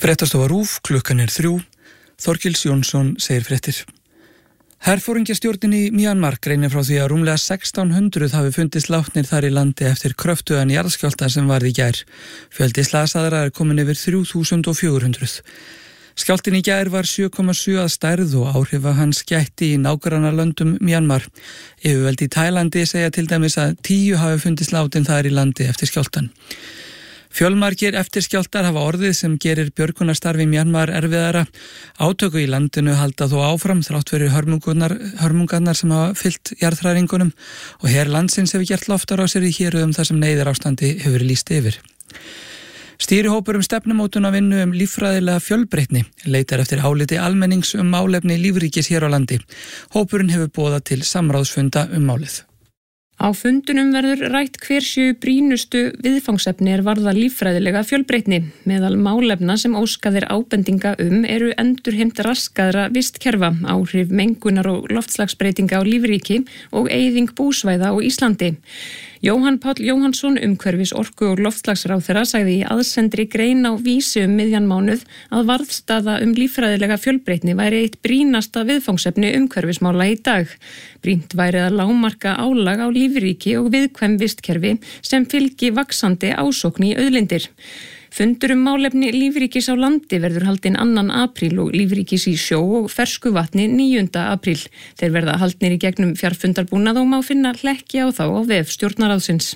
Fréttastofa RÚV, klukkan 3. Þorkils Jónsson segir fréttir. Herforingjastjórnin í Myanmar greinir frá því að rúmlega 1600 hafi fundist látnir þar í landi eftir kröftugan jarðskjálfta sem varð í gær. Fjöldi slasaðra komin yfir 3400. Skjálftinn í gær var 7,7 að stærð og áhrifa hans gætti í nágrannalöndum Myanmar. Yfirvöld í Tælandi segja til dæmis að 10 hafi fundist látin þar í landi eftir skjálftan. Fjölmargir eftirskjálftar hafa orðið sem gerir björgunarstarfi Myanmar erfiðara. Átöku í landinu halda þó áfram þrátt fyrir hörmungarnar sem hafa fyllt jarðhræringunum og her landsins hefur gert loftárásir í héruðum þar sem neyðarástandi hefur lýst yfir. Stýrihópur stefnumótunarvinnu líffræðilega fjölbreytni leitar eftir áliti almennings málefni lífríkis hér á landi. Hópurinn hefur boðað til samráðsfunda málið. Á fundunum verður rætt hver séu brýnustu viðfangsefni varða líffræðilega fjölbreytni. Meðal málefna sem óskaðir ábendinga eru endurheimt raskaðra vistkerfa, áhrif mengunar og loftslagsbreytinga á lífríki og eyðing búsvæða á Íslandi. Jóhann Páll Jóhannsson, umhverfis orku- og loftslagsráðherra, sagði í aðsendri grein á Vísi miðjan mánuð að varðstaða líffræðilega fjölbreytni væri eitt brýnasta viðfangsefni umhverfismála í dag. Brýnt væri að lágmarka álag á lífríki og viðkvæm vistkerfi sem fylgi vaxandi ásókn í auðlindir. Fundur málefni lífríkis á landi verður haldinn 2. apríl og lífríkis í sjó og fersku vatni 9. apríl. Þeir verða haldnir í gegnum fjarfundarbúnað og má finna hlekki á þá á vef stjórnarráðsins.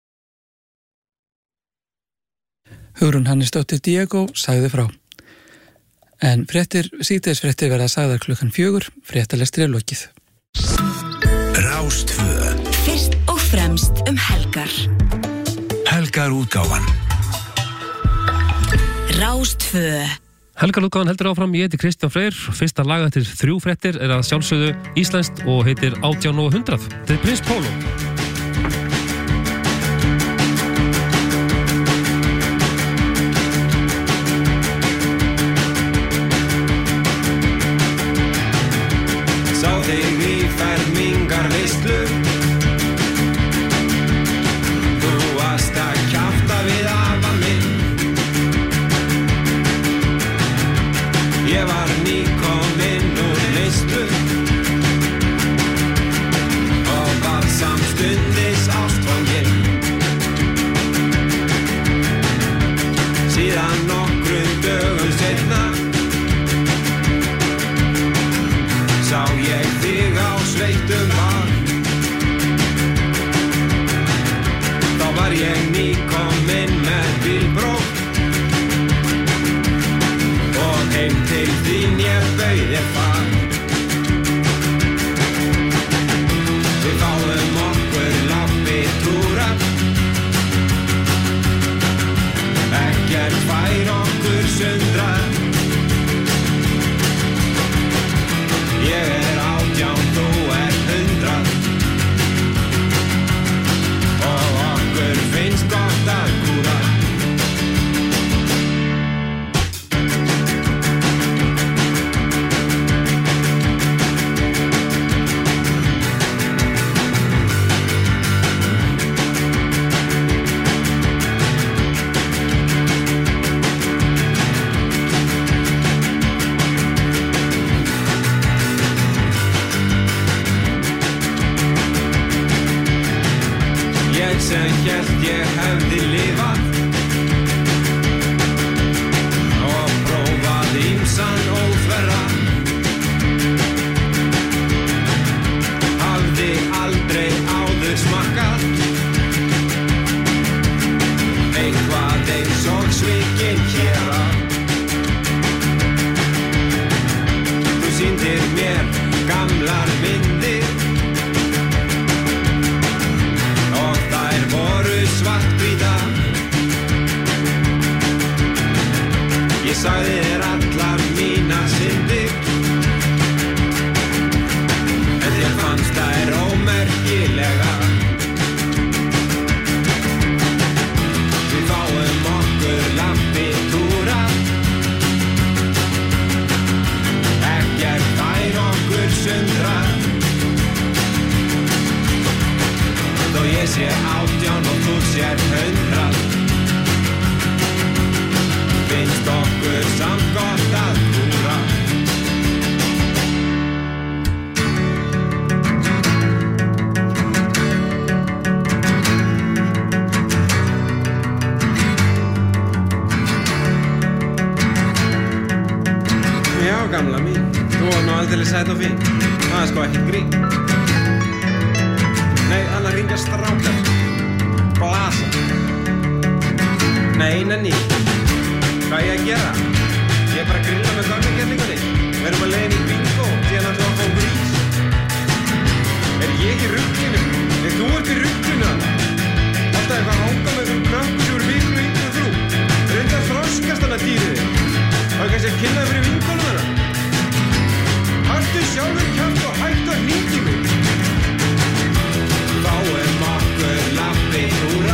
Hugrún Hannesdóttir Diego sagði frá. En síðdegisfréttir verða sagðar klukkan 4, fréttalestri lokið. Rástvö. Fyrst og fremst helgar. Helgarútgáfan. Rástvö. Helgarútgáfan heldur áfram, ég heiti Kristján Freyr. Fyrsta lag eftir 3 fréttir að sjálfsögðu íslenskt og heitir 18 og 100. Þetta Prins Pólo. Sá þig í fermingar veislu. Þú varst að kjafta við afa minn. Ég var nýkominn úr neyslu og var samstundis ástfanginn. Síðan nokkrum dögum seinna sá ég þig á sveittum bar. Þá var ég nýkominn með bílpróf og heim til þín ég bauð þér far. Við fáum okkur labbitúra, ekkert fær okkur sundra. Ég 18, þú 100 og okkur finnst gott að kúra. Sem hélt ég hefði lifað og prófað ýmsan óþverra. Hafði aldrei áður smakkað eitthvað eins og svikinn hér á. Þú sýndir mér gamlar myndir voru svarthvíta. Ég sagði þér allar mínar syndir en þér fannst þær ómerkilega. Við fáum okkur labbitúra, ekkert fær okkur sundra. Þó ég sé 18 og þú sér 100 finnst okkur saman gamla mín, þú var nú aldrei sæt og fín. Það sko ekkert grín. Nei, annað ringja strákar. Blasa. Nei, nenni. Hvað ég að gera? Ég bara að grilla með gömmingerlingunni. Við erum að leiðin í bingo, síðan ætlum að fá okkur ís. Ég ekki í ruglinu? Nei, þú ert í ruglinu þarna. Alltaf eitthvað hanga með þessum krökkum sem eru miklu yngri en þú. Reyndu að þroskast hana dýrið þig. Það kannski að kynna fyrir vinkonum hana. Haltu sjálfur kjafti og hættu að hringja í mig. Fáum okkur lappinn úra.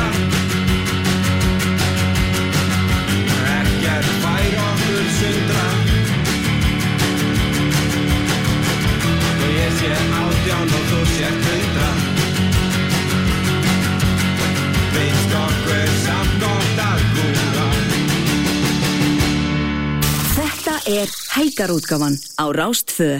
Ekkert fær okkur sundra. Og ég sé 18 og þú sér 100. Finnst okkur samt gott að húra. Þetta Helgarútgáfan á Rás 2.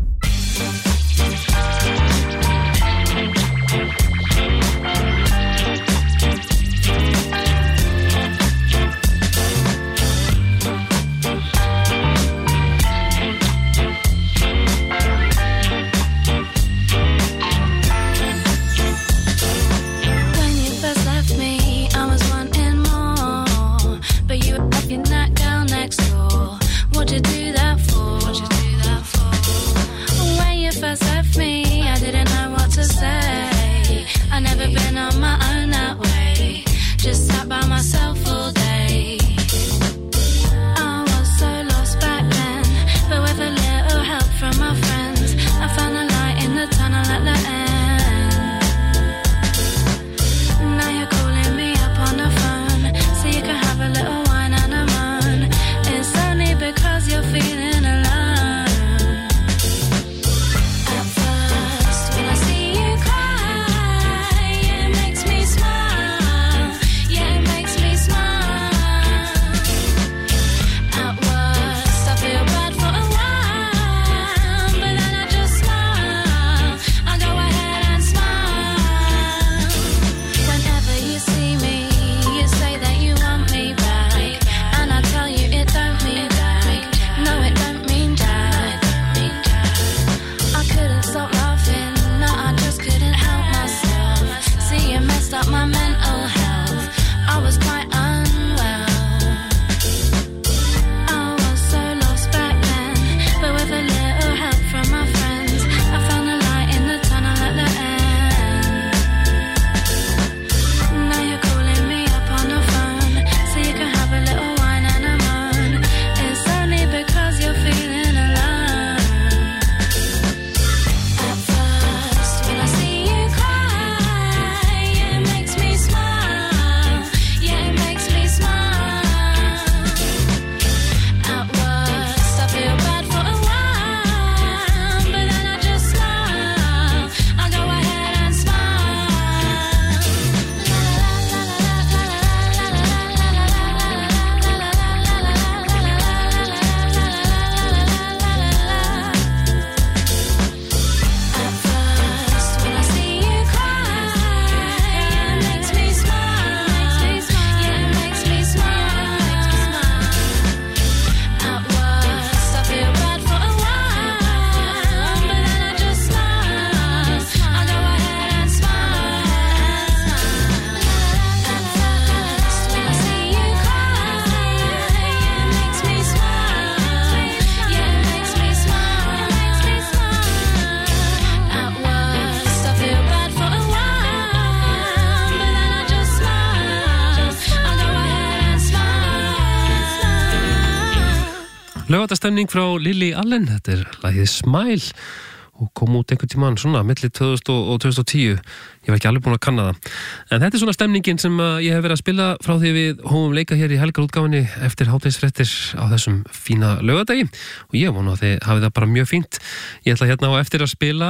Laugardagsstemning frá Lily Allen, þetta lagið Smile og kom út einhvern tímann svona milli 2000 og 2010. Ég var ekki alveg búin að kanna það. En þetta svona stemningin sem ég hef verið að spila frá því við hófum leika hér í Helgarútgáfinni eftir hádegisfréttir á þessum fína laugardagi og ég vona að þið hafið það bara mjög fínt. Ég ætla hérna á eftir að spila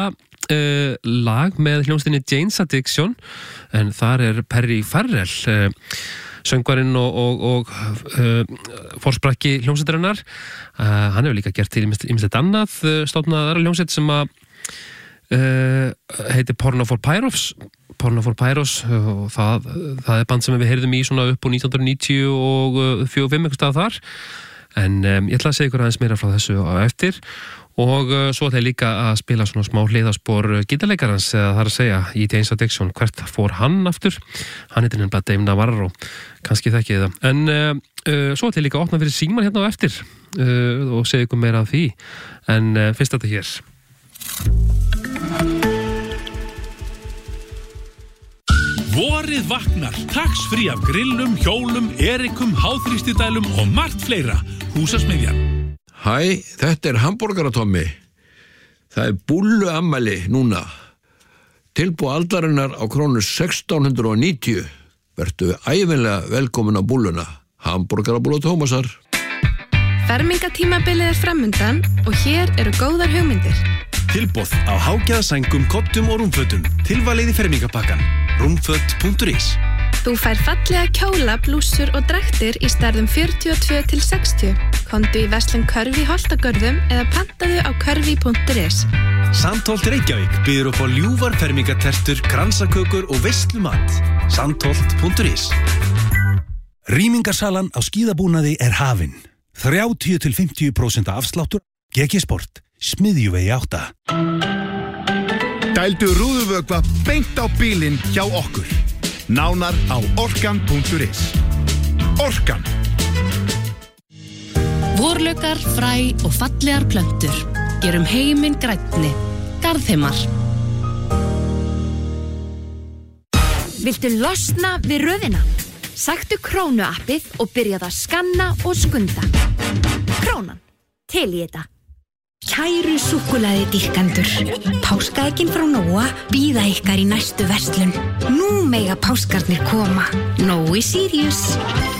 lag með hljómsveitinni Jane's Addiction en þar er Perry Farrell söngvarinn og forsprakki hljómsveitarinnar. Hann hefur líka gert til ýmislegt annað, stofnað aðra hljómsveit sem að heitir Porno for Pyros og það er band sem við heyrðum í svona upp á 1990 og 45 einhvers staðar þar. en ég ætla að segja ykkur aðeins meira frá þessu á eftir og svo ætla ég líka að spila svona smá hliðarspor gítarleikarans eða það að segja í Jane's Addiction, hvert fór hann aftur, hann heitir nefnilega Dave Navarro, kannski þekkið það en svo ætla ég líka að opna fyrir síman hérna á eftir og segja ykkur meira af því en fyrst þetta hér Vorið vaknar, tax-free af grillum, hjólum, erikum, háþrýstidælum og margt fleira. Húsasmiðjan. Hæ, þetta Hamborgaratommi. Það búlluammæli núna. Tilboð aldarinnar á krónu 1690. Vertu ævinlega velkomin á búlluna. Hamborgarabúlla Tómasar. Fermingatímabilið framundan og hér eru góðar hugmyndir. Tilboð á hágjaðasængum, kottum og rúmfötum. Tilvalið í fermingapakkan. Rúmföt.is Þú fær fallega kjóla, blússur og dræktir í stærðum 42 til 60. Komdu í verslun Körfi í Holtagörðum eða pantaðu á körfi.is. Sandholt Reykjavík býður upp á ljúfar fermingatertur, kransakökur og veislumat. Sandholt.is Rýmingarsalan á skíðabúnaði hafin. 30-50% afsláttur. GG Sport. Smiðjuvegi 8. Dældu rúðuvökva beint á bílinn hjá okkur. Nánar á orkan.is. Orkan. Vorlaukar, fræ og fallegar plöntur. Gerum heiminn grænni. Garðheimar. Viltu losna við röðina? Sæktu Krónu-appið og byrjaðu að skanna og skunda. Krónan. Til í þetta. Kæru súkkulaði dýrkendur. Páskaeggin frá Nóa bíða ykkar í næstu verslun. Nú mega páskarnir koma. Nói Sirius.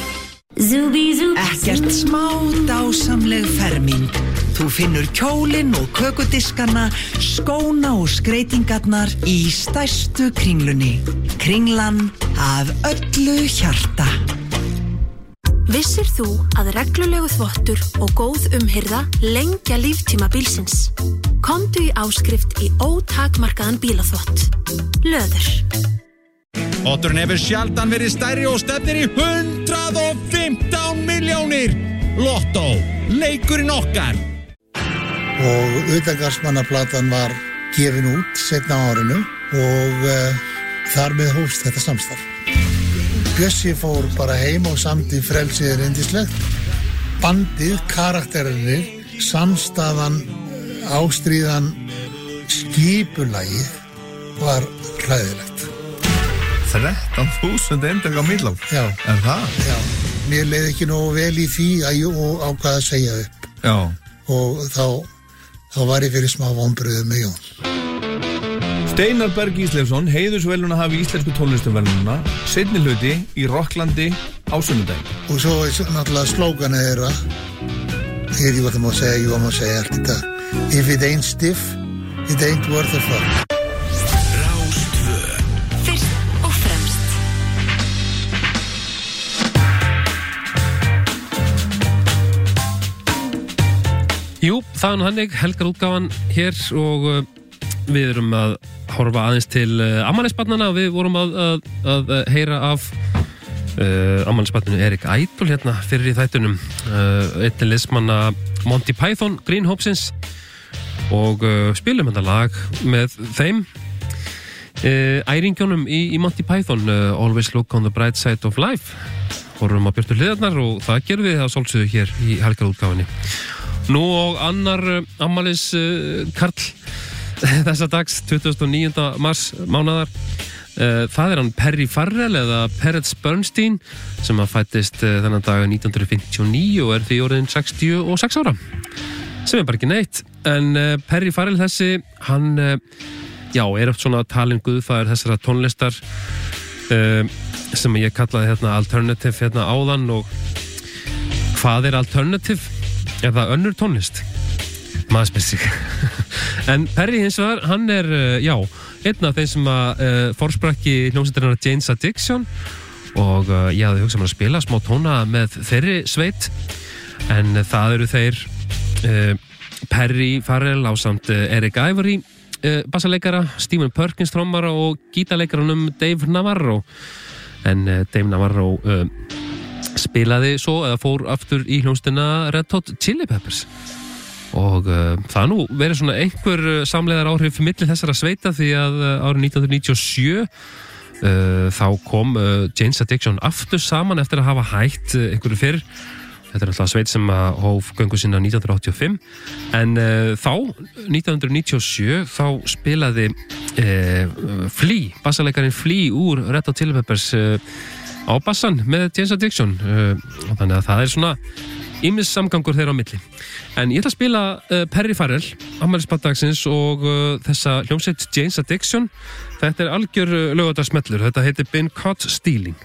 Ekkert smá dásamleg ferming. Þú finnur kjólinn og kökudiskana, skóna og skreitingarnar í stærstu kringlunni. Kringlan af öllu hjarta. Vissir þú að reglulegu þvottur og góð umhirða lengja líftíma bílsins? Komdu í áskrift í ótakmarkaðan bílaþvott. Löður. Oturinn hefur sjaldan verið stærri og stefnir í 115 milljónir. Lottó, leikurinn okkar. Og utangarðsmannaplatan var gefin út seinna á árinu og þar með hófst þetta samstarf. Bjössi fór bara heim og samdi Frelsið yndislegt. Bandið, karakterinir, samstaðan, ástríðan, skipulagið var hræðilegt. 13.000 eintök á Midlove. Já. Það? Já. Mér leið ekki nógu vel í því að ég ákvað að segja upp. Já. Og þá var ég fyrir smá vonbrigðum með Jón. Steinar Berg Ísleifsson, heiðursverðlaunahafi íslensku tónlistarverðlaunanna, seinni hluti í Rokklandi á sunnudaginn. Og svo náttúrulega slóganið þeirra, ég var það má segja allt þetta. If it ain't stiff, it ain't worth a fuck. Rástvö. Fyrst og fremst. Jú, það er nú hannig, helgarútgáfan hér og við erum að horfa aðeins til afmælisbarnanna og við vorum að heyra af afmælisbarninu Erik Idle hérna fyrir í þættunum einn liðsmanna Monty Python Green Hópsins og spilum þetta lag með þeim æringjónum í Monty Python Always Look on the Bright Side of Life horfum að björtu hliðarnar og það gerum við það svolsögðu hér í helgarútgáfinni. Nú og annar afmælis karl þessa dags, 29. mars mánaðar. Það er hann Perry Farrell eða Perrets Bernstein sem að fættist þennan dag 1959 og því orðin 66 ára. Sem bara ekki neitt. En Perry Farrell þessi, hann er oft svona talin guðfaðir þessara tónlistar sem ég kallaði hérna alternative hérna áðan og hvað er alternative? Er það önnur tónlist? Maður spyr sig. En Perry hins vegar, hann er, einn af þeim sem að forsprakki hljómsveitarinnar Jane's Addiction og ég hafði hugsað mér að spila smá tóna með þeirri sveit en það eru þeir Perry Farrell ásamt Eric Ivory bassaleikara, Stephen Perkins trommara og gítarleikaranum Dave Navarro en Dave Navarro spilaði svo eða fór aftur í hljómsveitina Red Hot Chili Peppers og það nú verið svona einhver samleiðar áhrif milli þessara sveita því að árið 1997 þá kom Jane's Addiction aftur saman eftir að hafa hætt einhverju fyrr. Þetta er alltaf sveit sem hóf göngu sína 1985 en þá 1997 þá spilaði Flea, bassalekarinn Flea úr Red Hot Chili Peppers á bassan með Jane's Addiction og þannig að það er svona ýmis samgangur þeirra á milli. En ég ætla að spila Perry Farrell, afmælisbarnsdagsins og þessa hljómsveit Jane's Addiction. Þetta er algjör laugardagssmellur, þetta heitir Been Caught Stealing.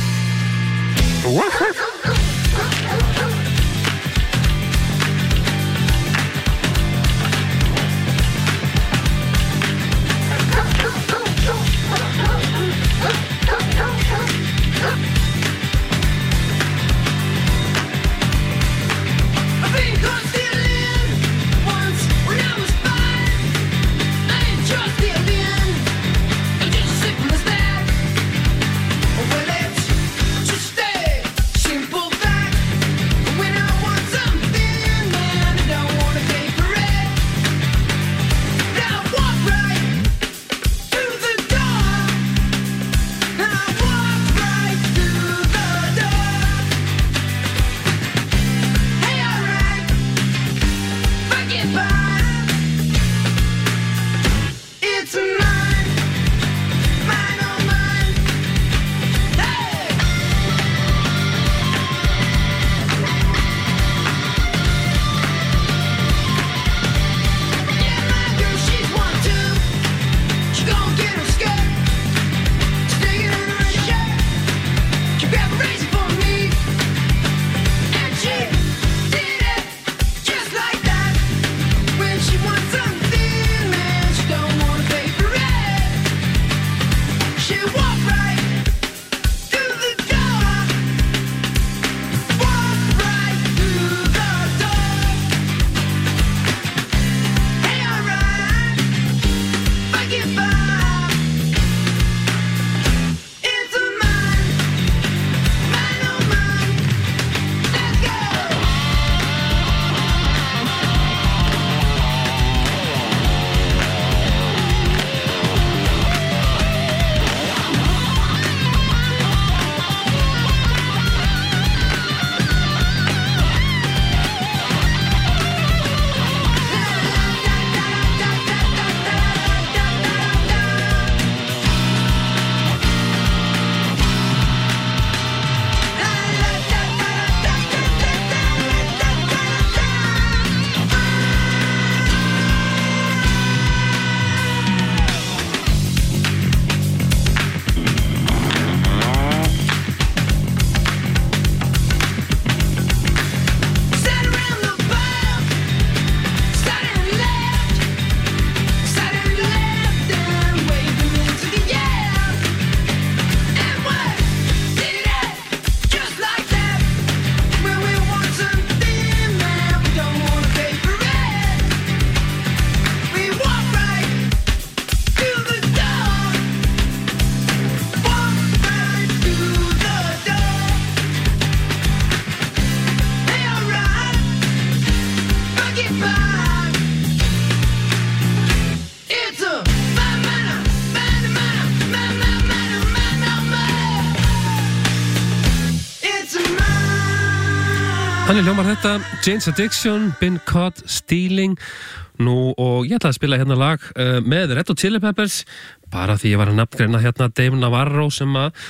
Þannig hljómar þetta, Jane's Addiction, Been Caught Stealing. Nú, og ég ætlaði að spila hérna lag með Red Hot Chili Peppers, bara því ég var að nafngreina hérna Dave Navarro sem að,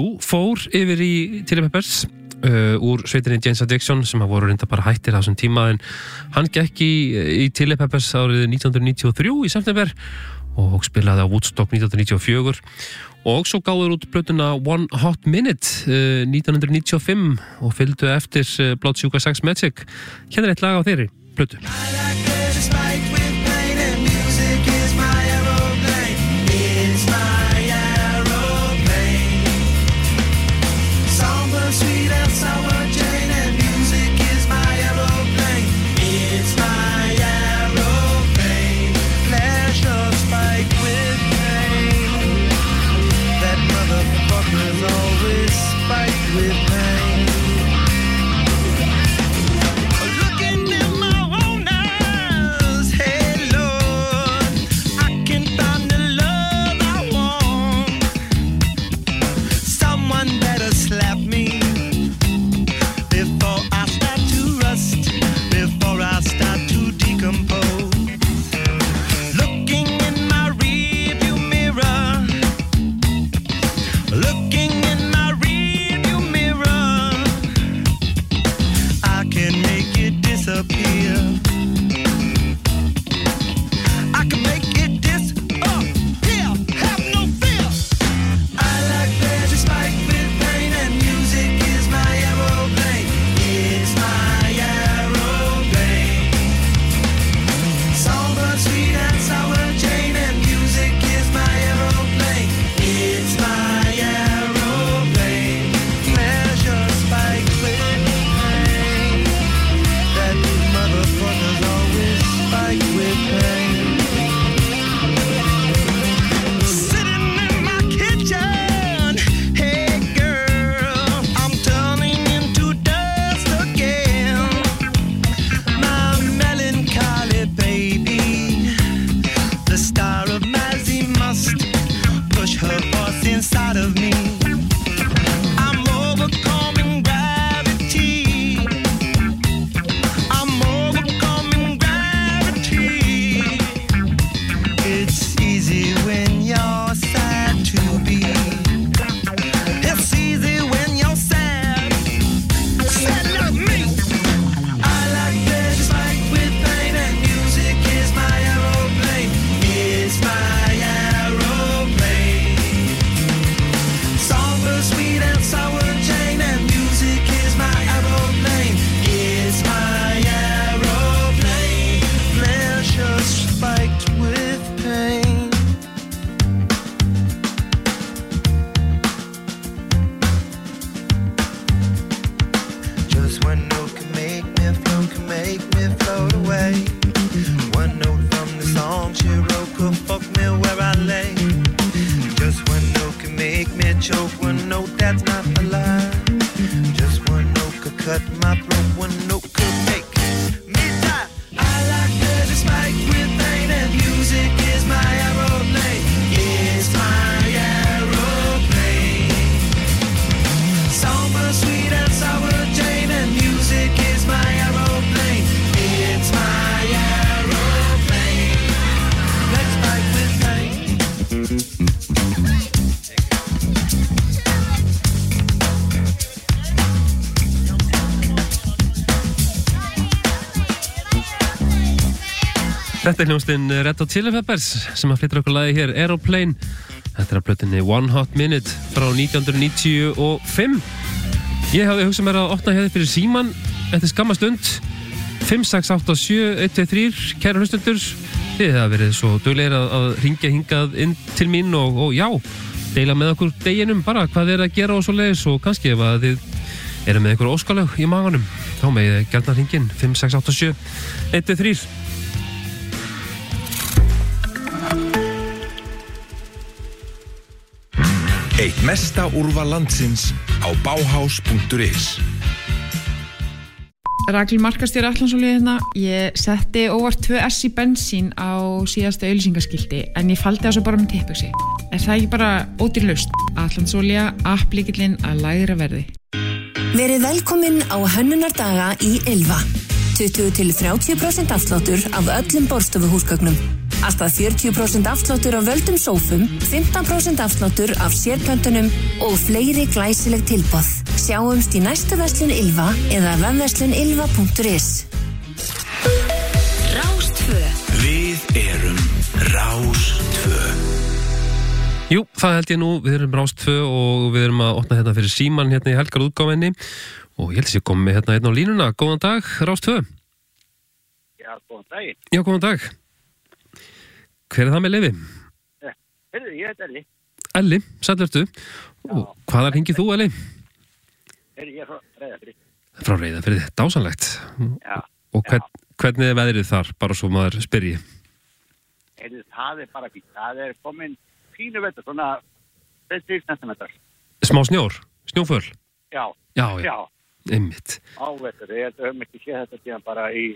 fór yfir í Chili Peppers úr sveitinni Jane's Addiction sem að voru reynda bara hættir á þessum tíma, en hann gekk í Chili Peppers árið 1993 í september og spilaði á Woodstock 1994 og svo gáður út plötuna One Hot Minute 1995 og fylgdu eftir Blood Sugar Sex Magic. Hérna er eitt lag á þeirri plötu. Always spiked with pain. Þetta hljómsveitin Red Hot Chili Peppers sem að flytja okkur lagið hér Aeroplane. Þetta af plötunni One Hot Minute frá 1995. Ég hafði hugsað mér að opna hérna fyrir síman eftir skamma stund 5687123 kæra hlustundur. Þið hafa verið svo duglegir að hringja hingað inn til mín og já, deila með okkur deginum bara hvað þið að gera og svo leiðis og kannski ef að þið eru með einhver óskalög í maganum þá megið þið gjarna hringin 5687123. Eitt mesta úrval landsins á Bauhaus.is. Rakel markastjóri Atlantsólíu hérna. Ég setti óvart 2S í bensín á síðasta auglýsingaskilti en ég faldi þessu bara með teppugsi. Er það ekki bara ódýr lausn? Atlantsólía, applíkillinn að lægra verði. Verið velkomin á hönnunardaga í Ylva. 20-30% afsláttur af öllum borðstofuhúsgögnum. Alltaf 40% afsláttur af völdum sófum, 15% afsláttur af sérpöntunum og fleiri glæsileg tilboð. Sjáumst í næstu verslun Ylva eða vefverslunylva.is. Rás2. Við erum Rás2. Jú, það held ég nú, við erum Rás2 og við erum að opna hérna fyrir síman hérna í helgarútgáfinni og ég held að ég komi hérna á línuna. Góðan dag, Rás2. Já, góðan dag. Já, góðan dag. Hver er það með leyfi? Heyrðu, ég heit Elli. Elli, sæll ertu. Og hvaðan hringir þú, Elli? Heyrðu, ég er frá Reyðarfirði. Frá Reyðarfirði, dásanlegt. Já. Og hvernig er veðrið þar, bara svo maður spyrji? Heyrðu, það er bara fínt. Það er komin fínu vetur, svona 30 centimetrar. Smá snjór? Snjóföl? Já. Já. Einmitt. Ávetur, ég höfum ekki séð þetta síðan bara í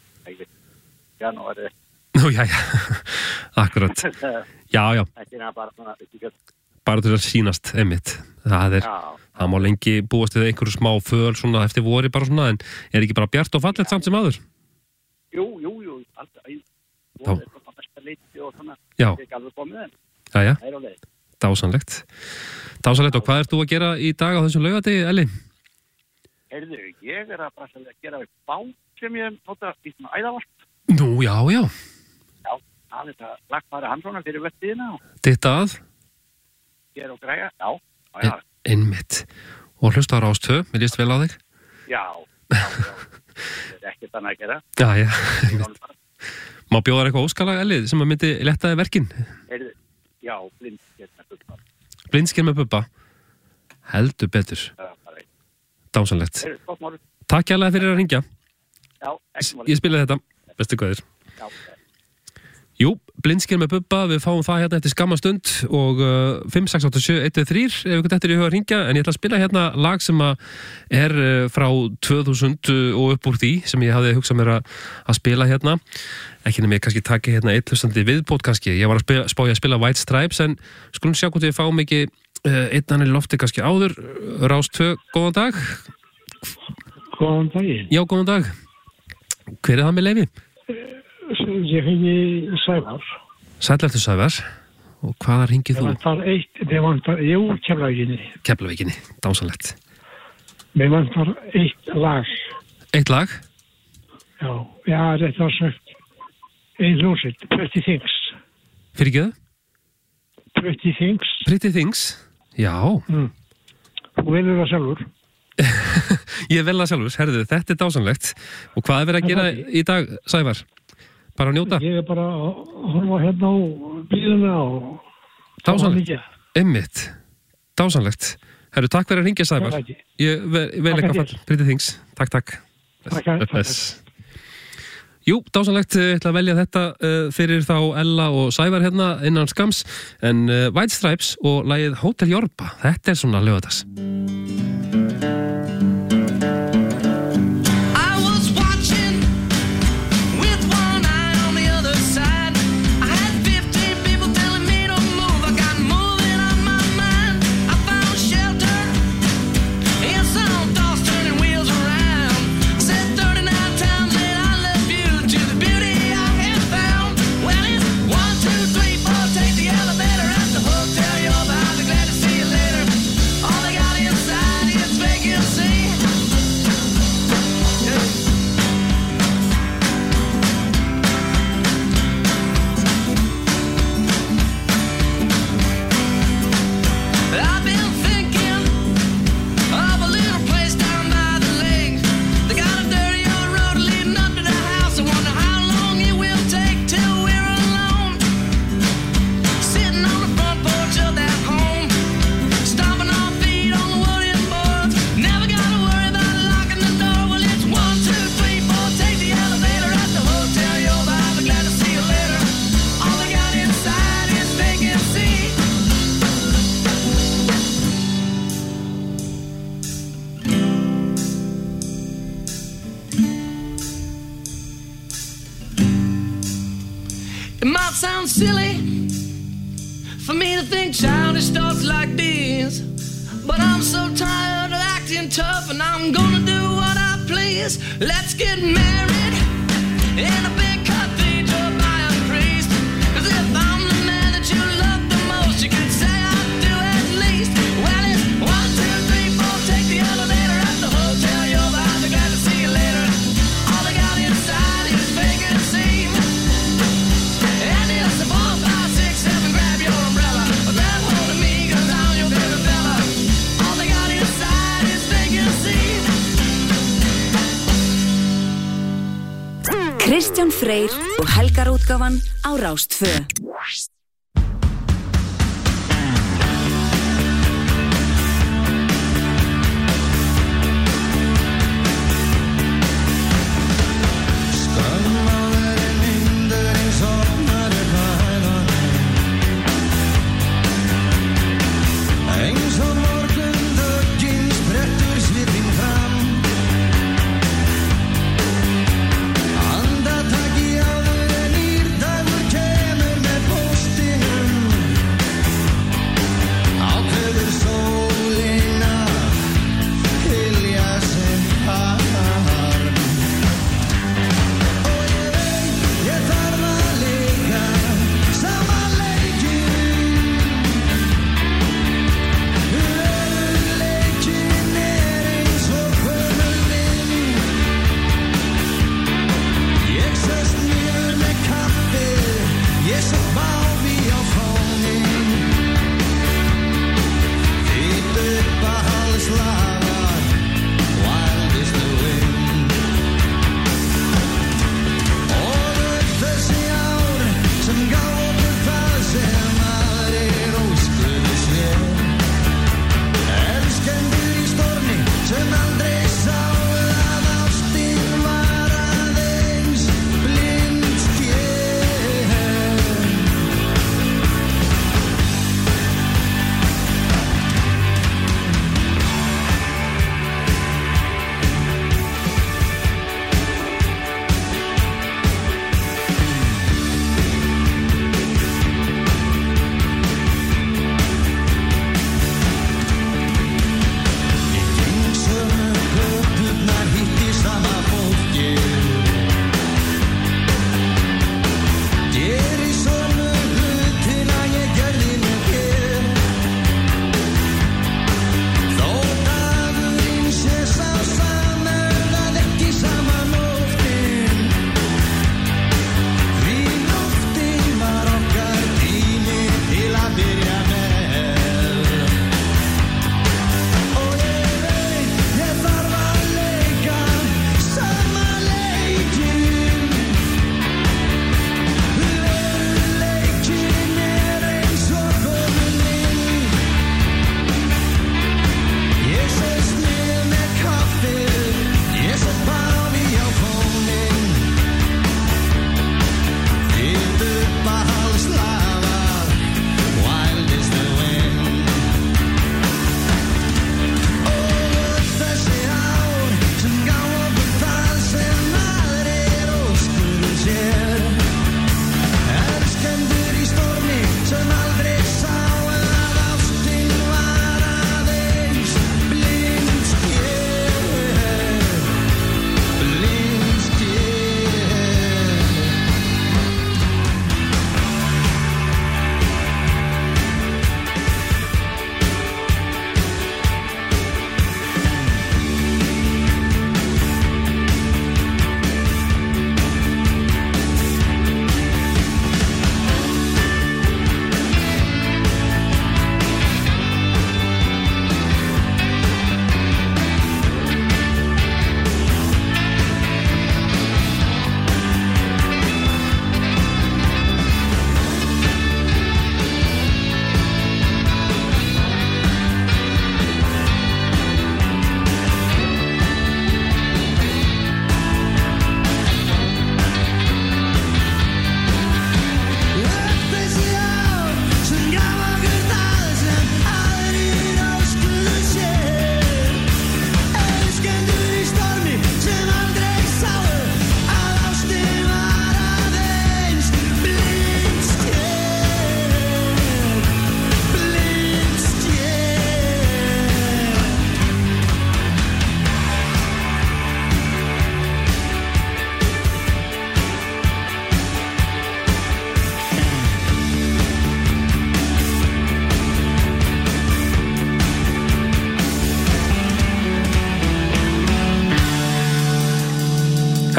janúari. Nú, já, akkurat. Já. Ekki nefna bara svona ekki gett. Bara til að sýnast, einmitt. Það má lengi búast við einhverju smá föl svona eftir vori bara svona, en er ekki bara bjart og fallegt samt sem aður? Jú, alltaf. Það er svona mesta liti og svona. Já. Það er ekki alveg komið en. Já. Það er á leið. Dásanlegt. Og hvað ert þú að gera í dag á þessum laugardegi, Elli? Heyrðu, ég er að gera við bát sem ég nota í svona æðavart. Nú, já. Já, það er þetta lagfæri Hanssonar fyrir vettiðina. Ditta að? Gera og græja, já. Einmitt. Og hlusta á Rás2, mér líst vel á þig? Já. Það er ekkert annað að gera. Já. Má bjóða þér eitthvað óskalag, Elli, sem að myndi lettaði verkin? Já, blindsker með bubba. Blindsker með bubba? Heldur betur. Dásanlegt. Takk kærlega fyrir að hringja. Já, ekki máli. Ég spilaði þetta. Bestu góðir. Jú, blindsker með bubba, við fáum það hérna eftir skamma stund og 5687123 ef ykkur dettur í huga að hringja, en ég ætla að spila hérna lag sem er frá 2000 og upp úr því sem ég hafði hugsað mér að spila hérna. Ekki nefnir kannski taki hérna eitt hlustandi viðbót kannski. Ég var að spája að spila White Stripes en skulum sjá hvort við fáum ekki einn annan í lofti kannski áður. Rás2, góðan dag. Góðan daginn. Já, góðan dag. Hver er það með leyfi? Ég hengi Sævar. Sæll eftir Sævar. Og hvaða hringið þú? Mér vantar Keflavíkinni. Keflavíkinni, dásanlegt. Mér vantar eitt lag. Eitt lag? Já, þetta var sagt ein hljómsveit, Pretty Things. Fyrirgeðu? Pretty Things. Pretty Things, já. Þú velur það sjálfur. Ég vel það sjálfur, herðu, þetta er dásanlegt. Og hvað er verið að gera í dag, Sævar? Bara að njóta? Ég er bara að horfa hérna á bíluna og... Dásanlegt. Einmitt. Dásanlegt. Herru, takk fyrir að hringja, Sævar. Ég vel eitthvað fall. Pretty Things. Takk. Takk. Jú, dásanlegt. Ég ætla að velja þetta fyrir þá Ella og Sævar hérna innan skams. En White Stripes og lagið Hotel Jorba. Þetta er svona lögadags. Take the elevator at the Hotel Yorba. I'll be glad to see you later. All they got inside It might sound silly for me to think childish thoughts like this, but I'm so tired of acting tough, and I'm gonna do what I please. Let's get married in a big cathedral by a priest, 'cause if I'm the man that you love the most, you could say I do at least. Well, it's 1, 2, 3, 4, take the elevator at the hotel. You'll be glad to see you later. All they got inside is vacancy, and it's a 4, 5, 6, 7, grab your umbrella, grab hold of me, 'cause I'm your favorite fella. All they got inside is vacancy. Kristján Freyr og helgarútgáfan á Rás 2. Andataki áður en nýr dagur kemur með pósti.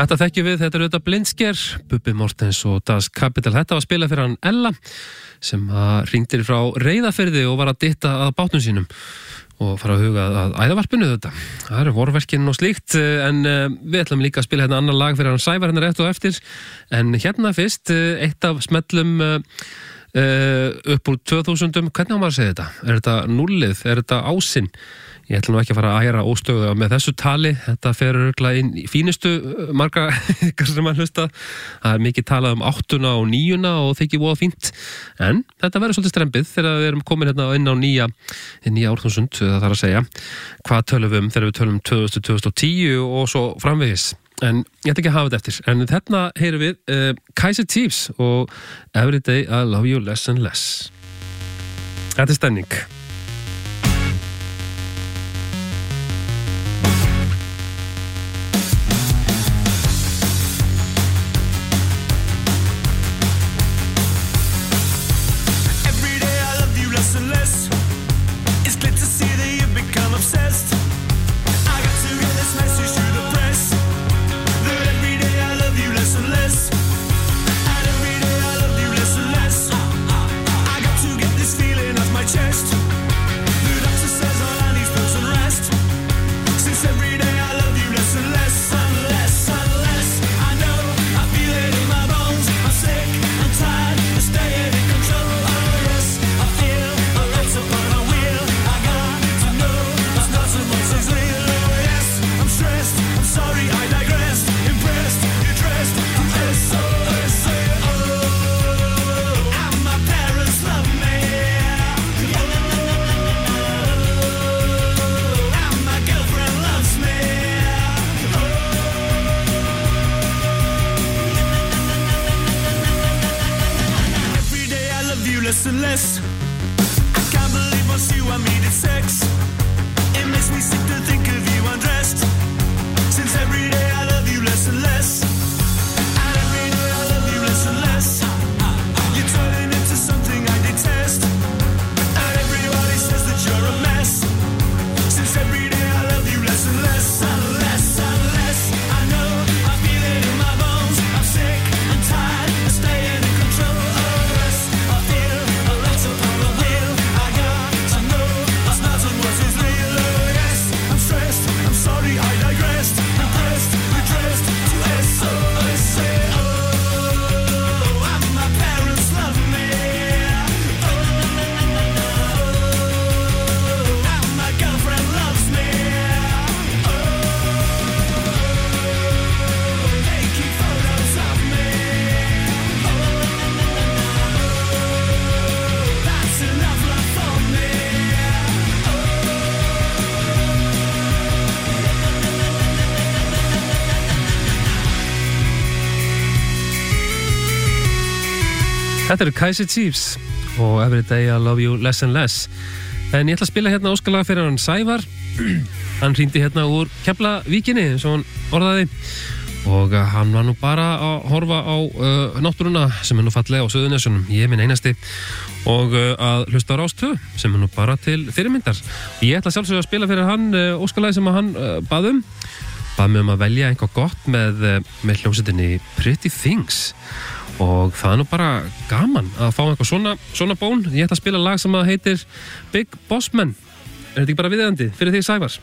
Þetta þekkjum við, þetta auðvitað Blindsker, Bubbi Mortens og Das Kapital. Þetta var spilað fyrir hann Ella sem hringdi frá Reyðarfirði og var að dytta að bátnum sínum og fara að huga að æðavarpinu þetta. Það eru vorverkin og slíkt, en við ætlum líka að spila hérna annar lag fyrir hann Sævar hérna rétt og eftir. En hérna fyrst, eitt af smellum upp úr 2000, hvernig á maður að segja þetta? Er þetta núllið? Er þetta ásinn? Ég ætla nú ekki að fara að æra óstöðu með þessu tali, þetta fer örugglega inn í fínustu marga ykkar sem að hlusta. Það er mikið talað um 8 og 9 og þykir voða fínt, en þetta verður svolítið strempið þegar við erum komin hérna inn á nýja árþúsund, það þarf að segja. Hvað tölum við þegar við tölum 2010 og svo framvegis? En ég ætla ekki að hafa þetta eftir, en þarna heyrum við Kaiser Chiefs og Every Day I Love You Less and Less. Þetta er stemning. Þetta eru Kaiser Chiefs og Every Day I Love You Less and Less. En ég ætla að spila hérna óskalag fyrir hann Sævar. Hann hringdi hérna úr Keflavíkinni, eins og hann orðaði. Og hann var nú bara að horfa á náttúruna sem er nú fallega á Suðurnesjunum. Ég er minn einasti. Og að hlusta á Rás 2 sem er nú bara til fyrirmyndar. Ég ætla sjálfsög að spila fyrir hann óskalag sem hann bað um. Bað mig að velja eitthvað gott með hljómsveitinni Pretty Things. Og það er nú bara gaman að fá eitthvað svona bón. Ég ætla að spila lag sem heitir Big Boss Man. Er þetta ekki bara viðeigandi fyrir þig, Sævar?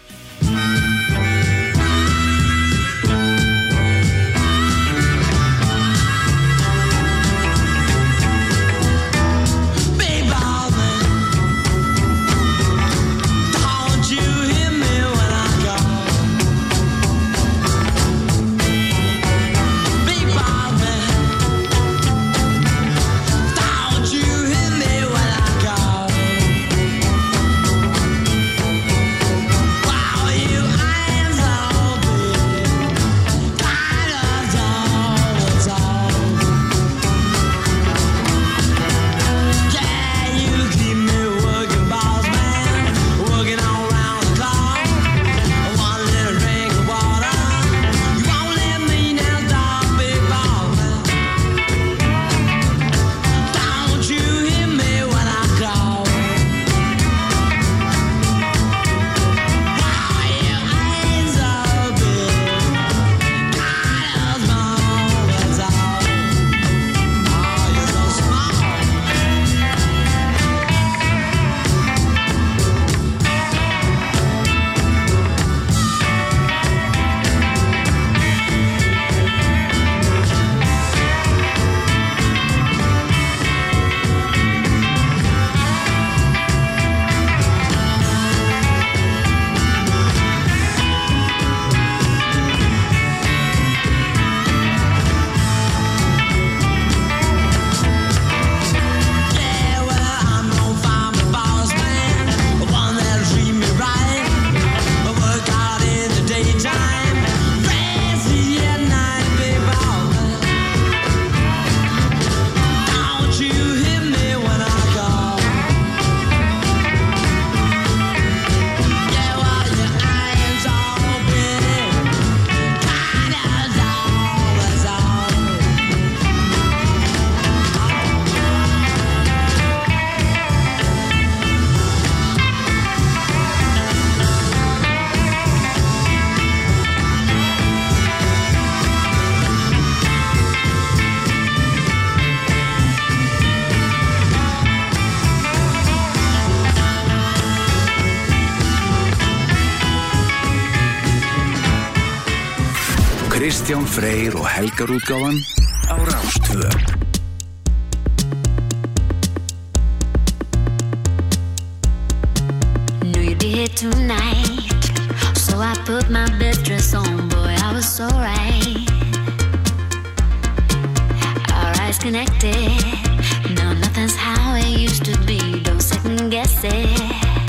Wow. Kristján Freyr og helgarútgáfan á Rás 2. Knew you'd be here tonight, so I put my best dress on. Boy, I was so right. Our eyes connected. No, nothing's how it used to be. Don't second guess it.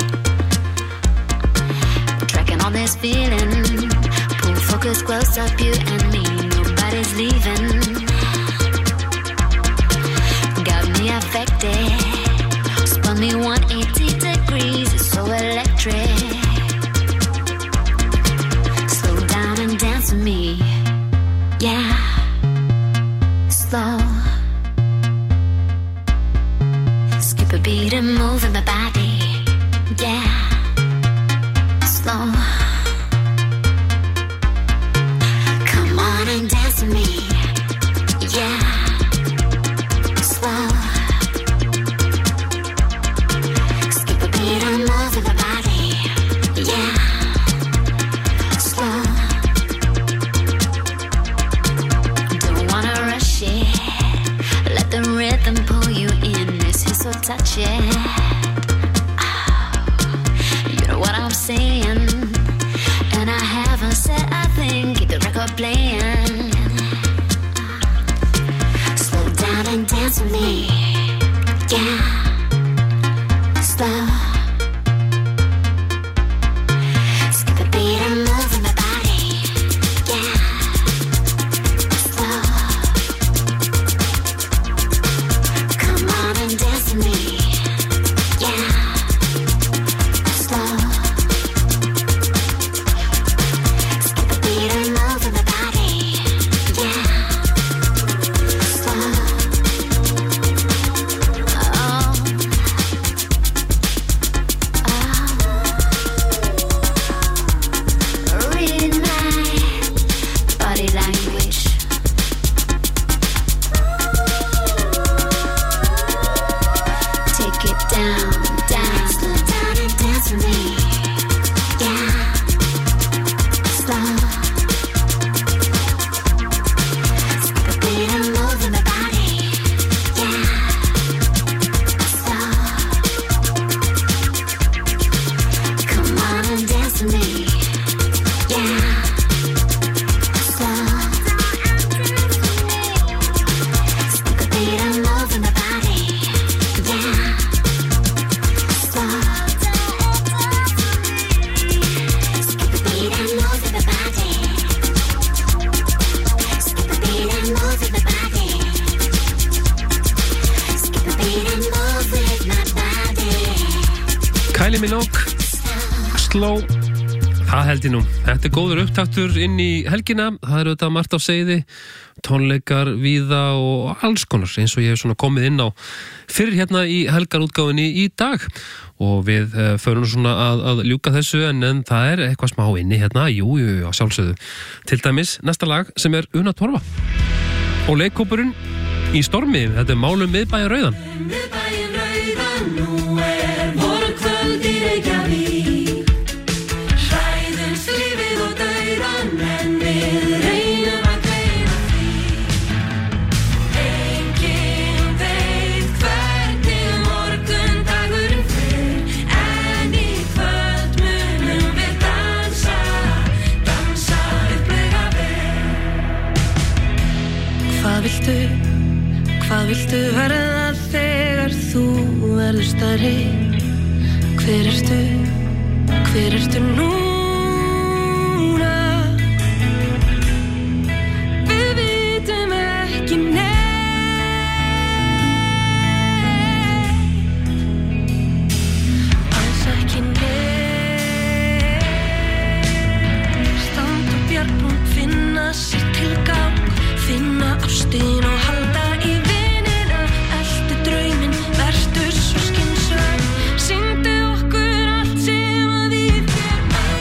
Tracking all this feeling. Pull focus close up, you and me. Nobody's leaving. Got me affected. Spun me 180 degrees. It's so electric. Slow down and dance with me. Yeah. Slow. Skip a beat and move in my body. Yeah. Slow. Come on and dance with me. Yeah. Slow. Skip a beat and move in my body. Yeah. Slow. Don't wanna rush it. Let the rhythm pull you in. This is so touching. You know what I'm saying? And I haven't said a thing. Keep the record playing. Slow down and dance with me. Yeah. Slow. Skip a beat and move in my body. Yeah. Slow. Come on and dance with me. Yeah. Slow. Skip a beat and move in my body. Yeah. Slow. Oh. Oh. Read my body language. Take it down, down. Slow down and dance with me. Yeah. Slow. Skip a beat and move in my body. Yeah. Slow. Come on and dance with me. Yeah. Slow. Skip a beat and move in my body. Yeah. Slow. Skip a beat and move in my body. Skip a beat and move in my body. Skip a beat and move with my body. Kylie Minogue, Slow. Það held ég nú. Þetta góður upptaktur inn í helgina. Það þetta margt á seiði, tónleikar, víða og alls konar eins og ég hef svona komið inn á fyrir hérna í helgarútgáfunni í dag. Og við förum svona að ljúka þessu en það eitthvað smá inni hérna, jú, á sjálfsögðu. Til dæmis næsta lag sem Una Torfa. Og leikhópurinn í stormi, þetta Málum miðbæinn rauðan. Miðbæinn rauðan, nú voru kvöld í Reykjavík. Hræðumst lífið og dauðan, en við reynum að gleyma því. Enginn veit hvernig morgundagurinn fer, en í kvöld munum við dansa upp Laugaveg. Hvað viltu verða þegar þú verður stærri? Hver ertu núna? Við vitum ekki alls ekki Standa bjargbrún, finna sér tilgang, finna ástin og halda í vinina. Eltu drauminn, vertu svo skynsöm, sýndu okkur allt sem að við gerum.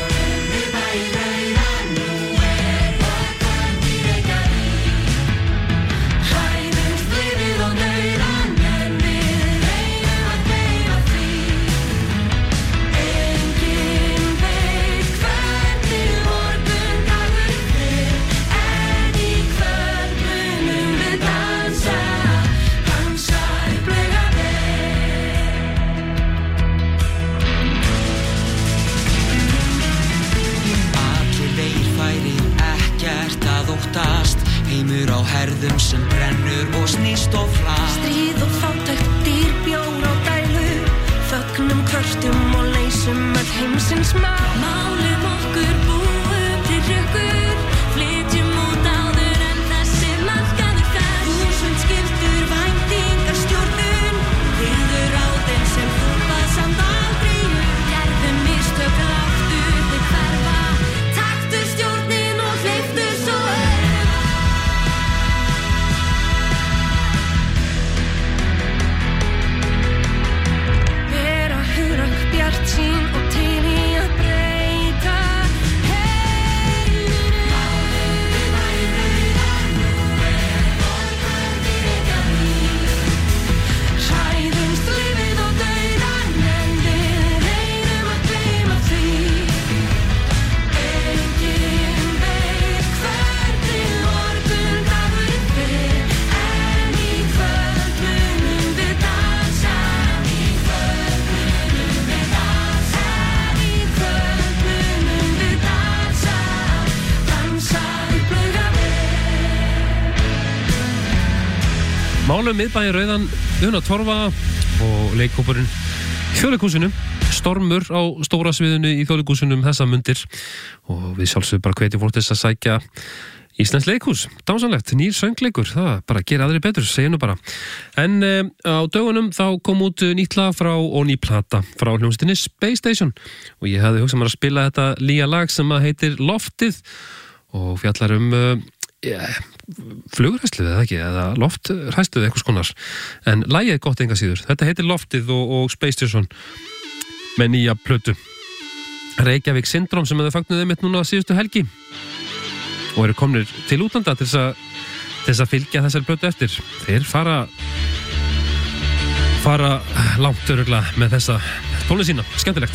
áfram. Stríð og fátækt, dýr, bjór og dælu, fögnum, kvörtum og leysum öll heimsins mál. Málum okkur, búum til rökkur, flytjum út áður en þessi markaður fæst. Þúsund skyldur, væntingar, stjórnun, hyrður ráðin sem þú bað samt aldrei gerðum mistök, láttu þig hverfa, taktu stjórnin og hleyptu svo vera hugrakk, bjartsýn og til í að breyta heiminum. Hræðumst lífið og dauðann, en við reynum að gleyma því. Enginn veit hvernig morgundagurinn fer, en í kvöld munum við dansa. Í kvöld munum við dansa. En í kvöld munum við dansa. Dansa upp Laugaveg. Málum miðbæinn Rauðan, Una Torfa og leikhópurinn Þjóðleikhúsinu. Stormur á stóra sviðinu í Þjóðleikhúsinu þessa mundir og við sjálfsögum bara hvetjum fólk til þess að sækja Íslands leikhús. Dásamlegt, nýr söngleikur, það bara gera aðrir betur, segjum nú bara. En á dögunum þá kom út nýtt lag frá og ný plata frá hljómsveitinni Space Station og ég hefði hugsað mér að spila þetta nýja lag sem að heitir Loftið og fjallar flugræslu eða ekki, eða lofthræslu eða eitthvað skonar. En lagið er gott enga síður. Þetta heitir Loftið og Space Station með nýja plötu. Reykjavík Syndrom sem þau fagnuðu einmitt núna síðustu helgi og eru komnir til útlanda til þess að fylgja þessari plötu eftir. Þeir fara langt örugglega með þessa tónlist sína. Skemmtilegt.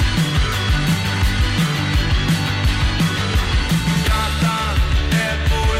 Gatan er búin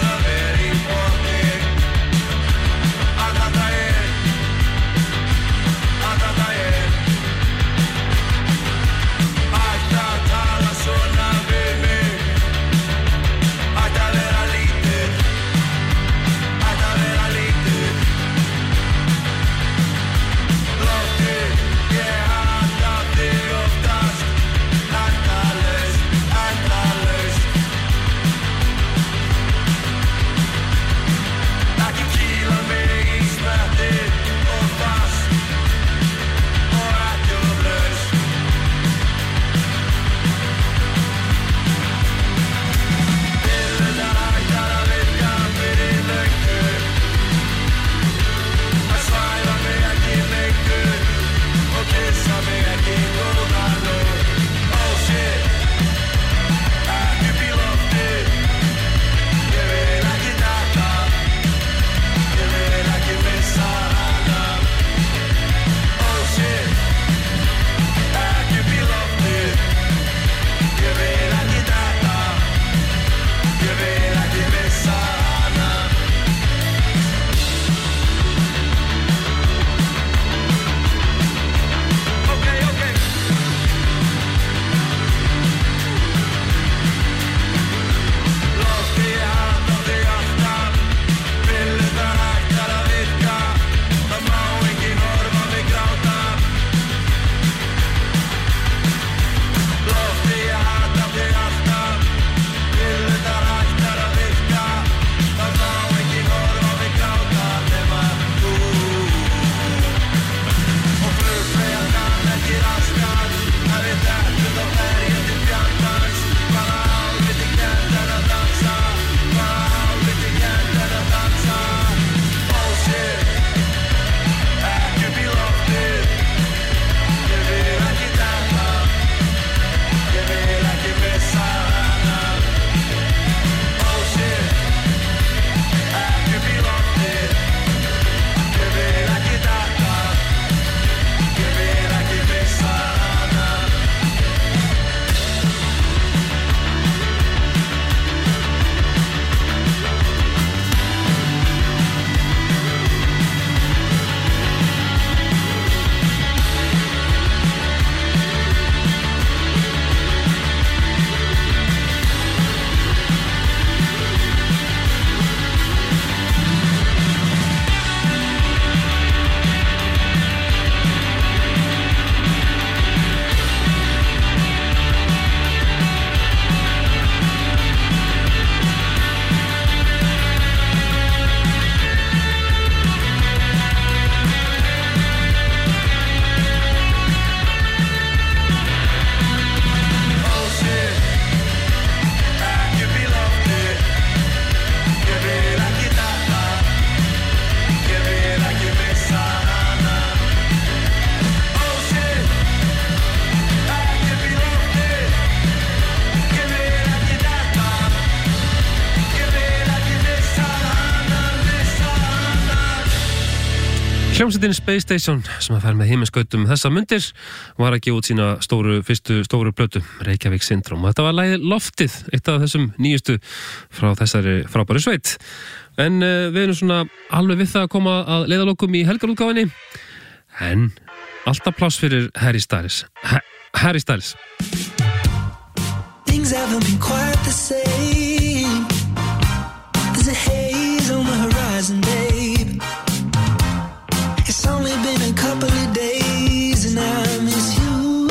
Hljómsveitin Space Station sem að fær með himinskautum þessa mundir var að gefa út sína fyrstu stóru plötu, Reykjavík Syndrom, og þetta var lagið Loftið, eitt af þessum nýjustu frá þessari frábæru sveit. En við erum svona alveg við það að koma að leiðalokum í helgarútgáfinni, en alltaf pláss fyrir Harry Styles. Harry Styles. Things haven't been quite the same. There's a haze on the horizon, babe. It's only been a couple of days and I miss you.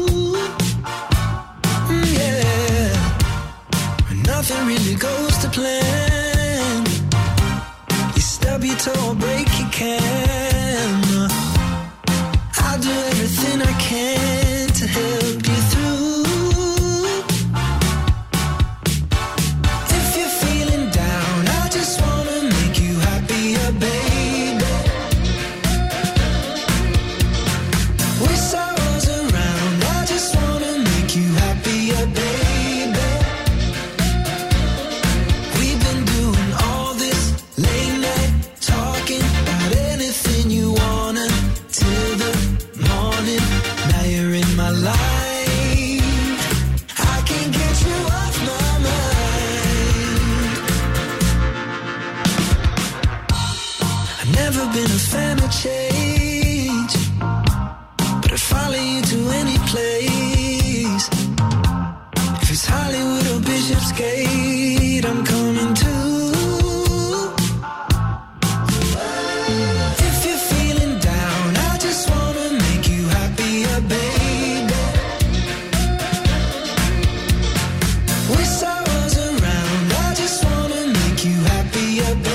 Yeah. Nothing really goes to plan. You stub your toe or break your can. I'll do everything I can to help you through. If you're feeling down, I just wanna make you happier, baby. Been a fan of change, but I'd follow you to any place. If it's Hollywood or Bishopsgate, I'm coming too. If you're feeling down, I just wanna make you happier, baby. Wish I was around, I just wanna make you happier, baby.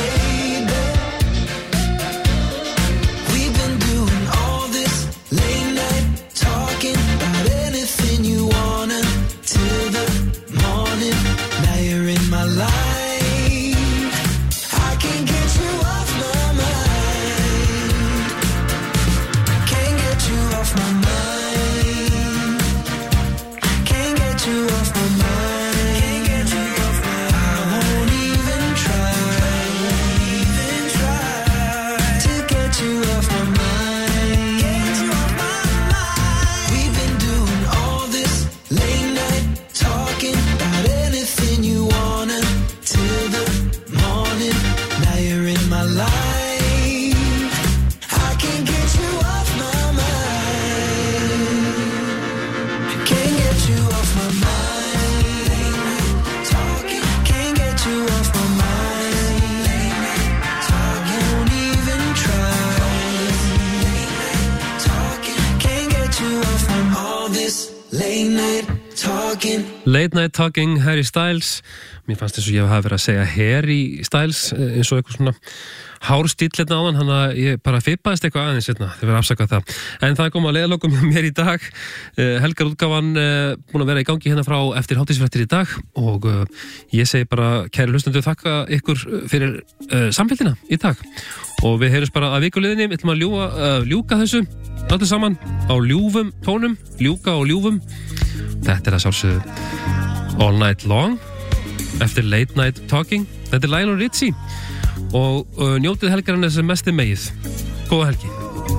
Late Night Talking, Harry Styles. Mér fannst þess að ég hafi verið að segja Harry Styles eins og eitthvað svona hárstýll hérna áðan, hann að ég bara fippaðist eitthvað aðeins hérna, þið verður afsakað það. En það kom að leiðalokum hjá mér í dag. Helgarútgáfan búin að vera í gangi hérna frá eftir hátíðisfréttir í dag og ég segi bara kæri hlustendur þakka ykkur fyrir samfélgina í dag. Og við heyrjumst bara að vikuliðinni, við ætlum að ljúka þessu öllu saman á ljúfum tónum, ljúka og ljúfum. Þetta að sjálfsögðu All Night Long eftir Late Night Talking. Þetta Lionel Richie og njótið helgarinnar sem mest megið. Góða helgi.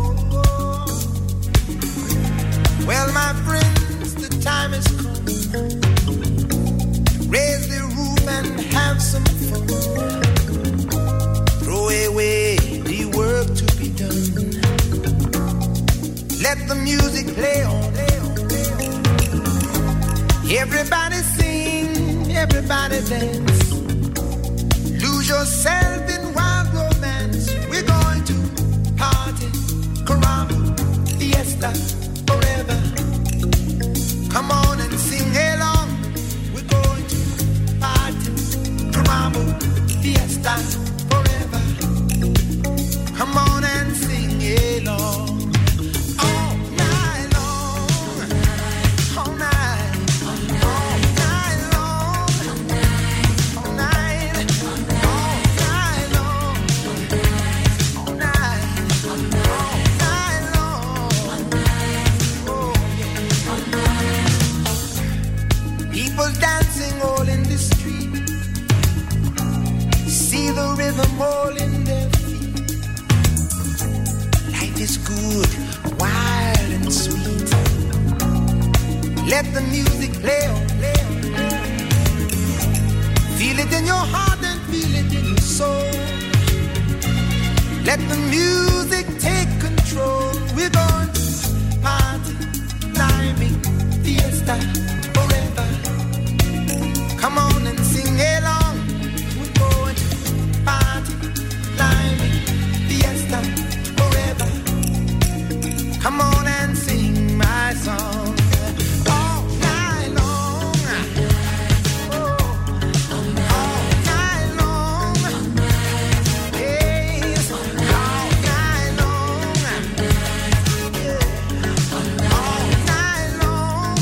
Well, my friends, the time has come. Raise the roof and have some fun. Throw away the work to be done. Let the music play on. Everybody sing, everybody dance. Lose yourself in wild romance. We're going to party, caramba, fiesta, forever. Come on and sing along. We're going to party, caramba, fiesta, forever. Come on and sing along. is good, wild and sweet. Let the music play on, play on, play on. Feel it in your heart and feel it in your soul. Let the music take control. We're going to party, climbing, fiesta, forever. Come on and sing along. We're going to party, climbing, fiesta, forever. Come on and sing my song. All night long. Oh, all night long. Yes, all night long. Yeah, all night long.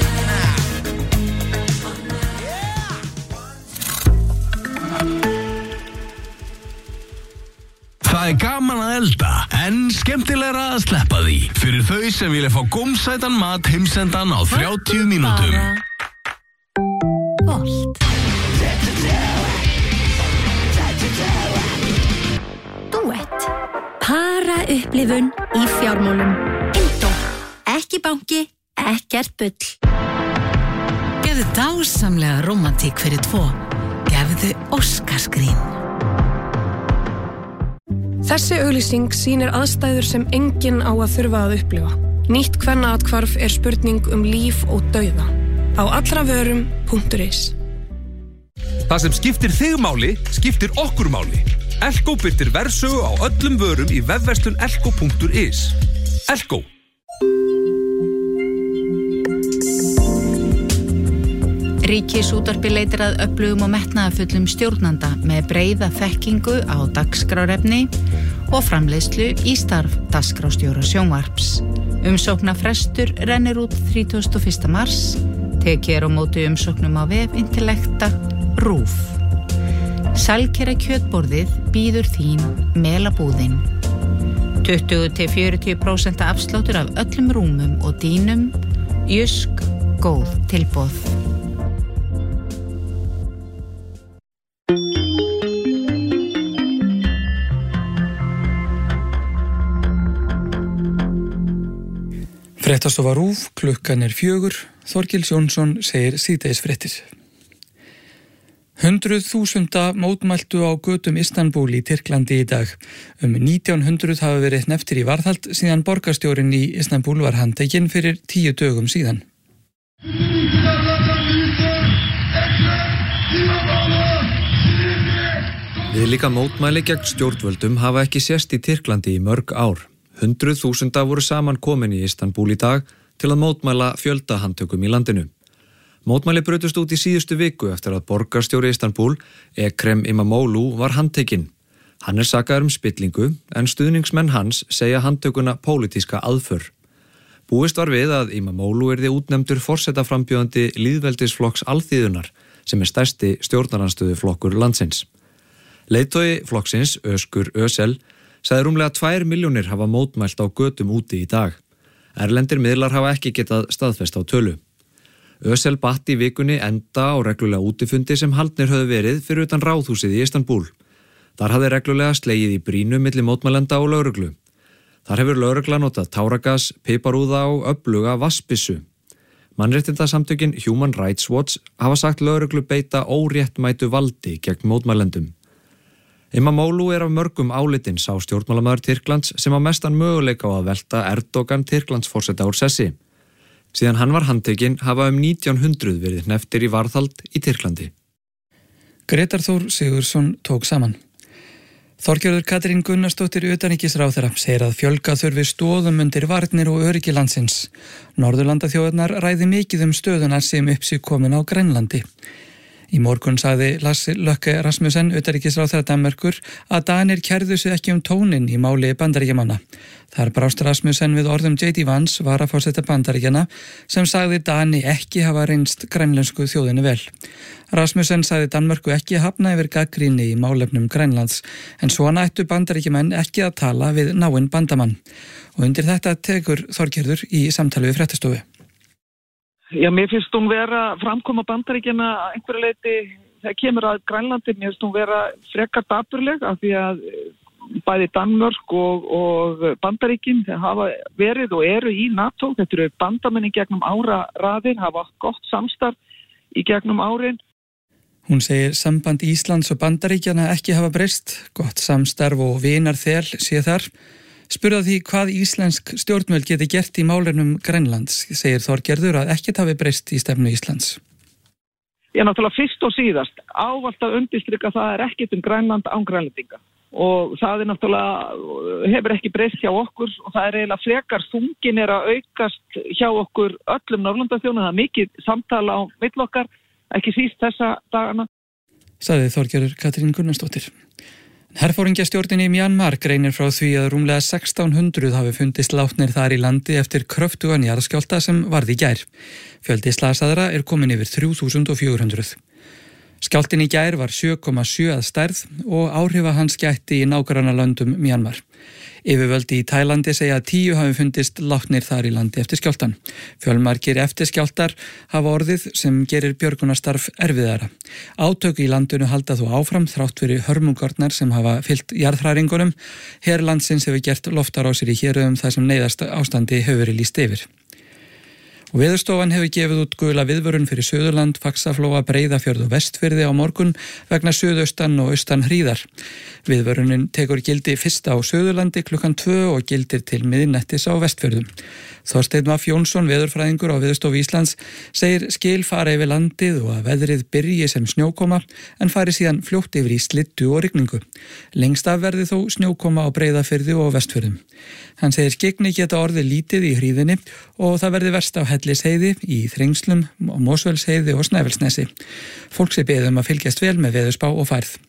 Það gaman að elda, en skemmtilegra að sleppa því. Fyrir þau sem vilja fá gómsætan mat heimsendan á 30 mínútum. Volt. Duett. Para upplifun í fjármálum. Indó. Ekki banki, ekkert bull. Gefðu dásamlega rómantík fyrir tvo. Gefðu Óskarsgrín. Þessi auglýsing sýnir aðstæður sem enginn á að þurfa að upplifa. Nýtt kvennaathvarf er spurning líf og dauða. Á allravörum.is. Það sem skiptir þig máli, skiptir okkur máli. Elko birtir verðsögu á öllum vörum í vefverslun elko.is. Elko. Ríkisútvarpið leitar að öflugum og metnaðarfullum stjórnanda með breiða þekkingu á dagskrárefni og framleiðslu í starf dagskrárstjóra sjónvarps. Umsóknarfrestur rennur út 31. mars. Tekið er á móti umsóknum á vef Intellekta RÚV. Salkera kjötborðið býður þín Melabúðin. 20-40% afsláttur af öllum rúmum og dýnum. Jysk, góð tilboð. Fréttastofa RÚV, klukkan er 4, Þorgils Jónsson segir síðdegisfréttir. 100.000 mótmæltu á götum Istanbúl í Tyrklandi í dag. 1900 hafa verið hnepptir í varðhald síðan borgarstjórinn í Istanbúl var handtekinn fyrir 10 dögum síðan. Viðlíka mótmæli gegn stjórnvöldum hafa ekki sést í Tyrklandi í mörg ár. 100.000 voru saman komin í Istanbúl í dag til að mótmæla fjöldahandtökum í landinu. Mótmæli brutust út í síðustu viku eftir að borgarstjóri Istanbúl, Ekrem İmamoğlu, var handtekinn. Hann er sakaður spillingu, en stuðningsmenn hans segja handtökuna pólitíska aðför. Búist var við að İmamoğlu yrði útnefndur forsetaframbjóðandi lýðveldisflokks Alþýðunnar, sem er stærsti stjórnarandstöðuflokkur landsins. Leiðtogi flokksins, Özgür Özel, sagði rúmlega 2 milljónir hafa mótmælt á götum úti í dag. Erlendir miðlar hafa ekki getað staðfest á tölu. Özel batt í vikunni enda á reglulega útifundi sem haldnir höfðu verið fyrir utan ráðhúsið í Istanbúl. Þar hafði reglulega slegið í brýnu milli mótmælenda og lögreglu. Þar hefur lögregla notað táragas, piparúða og öfluga vatnsbyssu. Mannréttindasamtökin Human Rights Watch hafa sagt lögreglu beita óréttmætu valdi gegn mótmælendum. İmamoğlu er af mörgum álitinn sá stjórnmálamaður Tyrklands sem á mestan möguleika á að velta Erdogan Tyrklandsforseta úr sessi. Síðan hann var handtekinn hafa 1900 verið hnepptir í varðhald í Tyrklandi. Grétar Þór Sigurðsson tók saman. Þorgerður Katrín Gunnarsdóttir utanríkisráðherra segir að fjölga þurfi stoðum undir varnir og öryggi landsins. Norðurlandaþjóðirnar ræði mikið stöðuna sem upp sig komin á Grænlandi. Í morgun sagði Lars Løkke Rasmussen, utanríkisráðherra Danmerkur, að Danir kærðu sig ekki tóninn í máli Bandaríkjamanna. Þar brást Rasmussen við orðum J.D. Vance, varaforseta Bandaríkjanna, sem sagði Dani ekki hafa reynst grænlensku þjóðinni vel. Rasmussen sagði Danmörku ekki hafna yfir gagnrýni í málefnum Grænlands, en svona ættu Bandaríkjamenn ekki að tala við náinn bandamann. Og undir þetta tekur Þorgerður í samtali við fréttastofu. Já, mér finnst hún vera framkoma Bandaríkjanna að einhverju leyti, þegar kemur að Grænlandi, mér finnst hún vera frekar dapurleg af því að bæði Danmörk og Bandaríkin hafa verið og eru í NATO. Þetta eru bandamenn í gegnum áraraðir, hafa gott samstarf í gegnum árin. Hún segir samband Íslands og Bandaríkjana ekki hafa breyst, gott samstarf og vinarþel sé þar. Spurða því hvað íslensk stjórnvöld geti gert í málefnum Grænlands, segir Þorgerður að ekkert hafi breyst í stefnu Íslands. Ég náttúrulega fyrst og síðast ávallt að undirstrika það ekkert Grænland án Grænlendinga og það náttúrulega hefur ekki breyst hjá okkur og það eiginlega frekar þungin að aukast hjá okkur öllum Norðurlandaþjóðum, það mikið samtala á milli okkar, ekki síst þessa dagana. Sagði Þorgerður Katrín Gunnarsdóttir. Herforingjastjórnin í Mjanmar greinir frá því að rúmlega 1600 hafi fundist látnir þar í landi eftir kröftugan jarðskjálfta sem varð í gær. Fjöldi slasaðra komin yfir 3400. Skjálftinn í gær var 7,7 að stærð og áhrifa hans gætti í nágrannalöndum Mjanmar. Yfirvöld í Tælandi segja að 10 hafi fundist látnir þar í landi eftir skjálftan. Fjölmargir eftirskjálftar hafa orðið sem gerir björgunarstarf erfiðara. Átök í landinu halda þó áfram þrátt fyrir hörmungarnar sem hafa fylgt jarðhræringunum. Her landsins hefur gert loftarásir í héröðum þar sem neyðast ástandi hefur verið lýst yfir. Og Veðurstofan hefur gefið út gula viðvörun fyrir Suðurland, Faxaflóa, Breiðafjörð og Vestfirði á morgun vegna suðaustan og austan hríðar. Viðvörunin tekur gildi fyrst á Suðurlandi klukkan 2 og gildir til miðnættis á Vestfjörðum. Þorsteinn Vaff Jónsson, veðurfræðingur á Veðurstofu Íslands, segir skil fara yfir landið og að veðrið byrji sem snjókoma en fari síðan fljótt yfir í slyddu og rigningu. Lengst af verði þó snjókoma á Breiðafirði og Vestfjörðum. Hann segir skyggni geta orðið lítið í hríðinni og það verði verst á Hellisheiði, í Þrengslum, Mosfellsheiði og Snæfellsnesi. Fólk sé beðið að fylgjast vel með veðurspá og færð.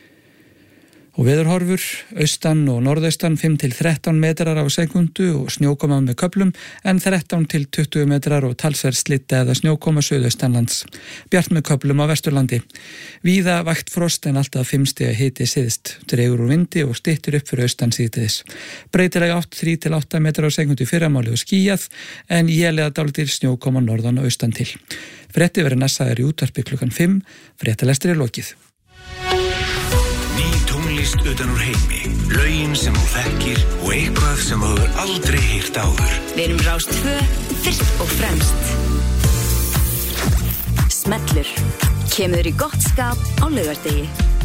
Og veðurhorfur, austan og norðaustan 5-13 metrar á sekundu og snjókoma með köflum en 13-20 metrar og talsverð slydda eða snjókoma suðaustanlands. Bjart með köflum á Vesturlandi. Víða vægt frost en alltaf 5 stiga hiti syðst. Dregur úr vindi og styttir upp fyrir austan síðdegis. Breytileg átt 3-8 metrar á sekundu í fyrramáli og skýjað en élega dálítil snjókoma norðan og austan til. Frétti verið næssaðar í útvarpi klukkan 5. Fréttalestri lokið. Tónlist utan úr heimi, lögin sem þú þekkir og eitthvað sem þú hefur aldrei heyrt áður. Við erum Rás 2, fyrst og fremst. Smellur, kemur í gott skap á laugardegi.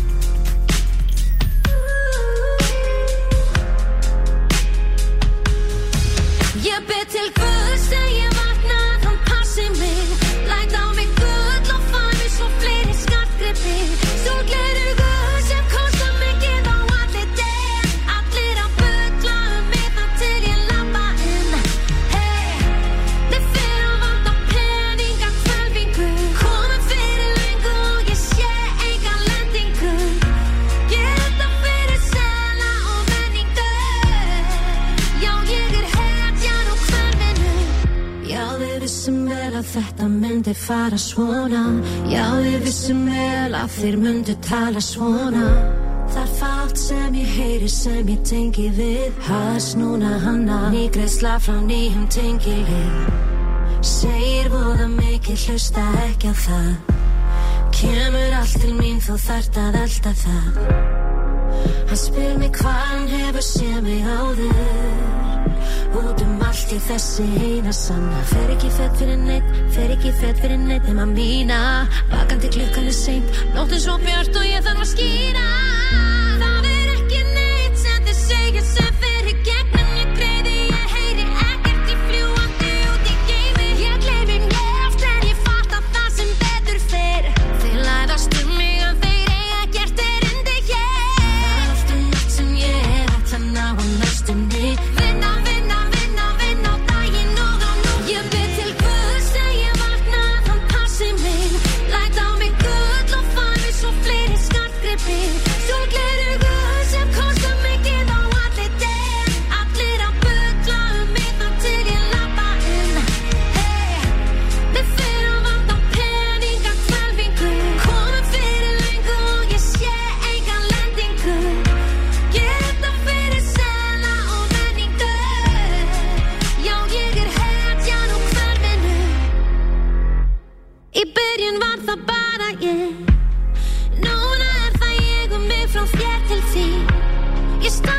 Ég ber til Guðs þegar ég vakna, hann passi mig, læt á mig gull og fær mig svo fleiri skartgripi, sólgleður Guð sem kostar mikið á allir deg, allir að bulla mig þar til ég labba inn. Hey, þið fyrir að vanta peninga hvelfingu, komin fyrir löngu og ég sé enga lendingu, geta fyrir sela og venningu, já ég hetjan úr hverfinu. Já við vissum vel að þetta myndi fara svona, já við vissum vel að þeir myndu tala svona. Það fátt sem ég heyri sem ég tengi við, has núna hanna, nýgreiðsla frá nýjum tengilið. Segir voða mikið, hlusta ekki á það, kemur allt til mín þú þarft að elda það. Hann spyr mig hvað hann hefur séð mig áður, út allt í þessi eina sanna. Fer ekki fett fyrir neitt nema mína, vakandi klukkan seint, nóttin svo björt og ég þarf að skýra. Það ekki neitt sem þið segja sem fyrir gegnum ég greiði, ég heyri ekkert í fljúandi út í geimi. Ég gleymi mér oft en ég fatta það sem betur fer, þeir læðast mig en þeir eiga gert erindi hér. Það oft allt sem ég ætla að ná á næstunni, vinna á daginn og á nótt. Ég ber til Guðs þegar ég vakna, hann passi mig, læt á mig gull og fær mig svo fleiri skartgripi, sólgleður Guð sem kostar mikið á allir deg, allir að bulla mig þar til ég labba inn. Hey, þið fyrir að vanta peninga hvelfingu, komin fyrir löngu og ég sé enga lendingu, geta fyrir sela og venningu, já ég hetjan úr hverfinu. Í byrjun var það bara ég, núna það ég mig frá þér til þín. Ég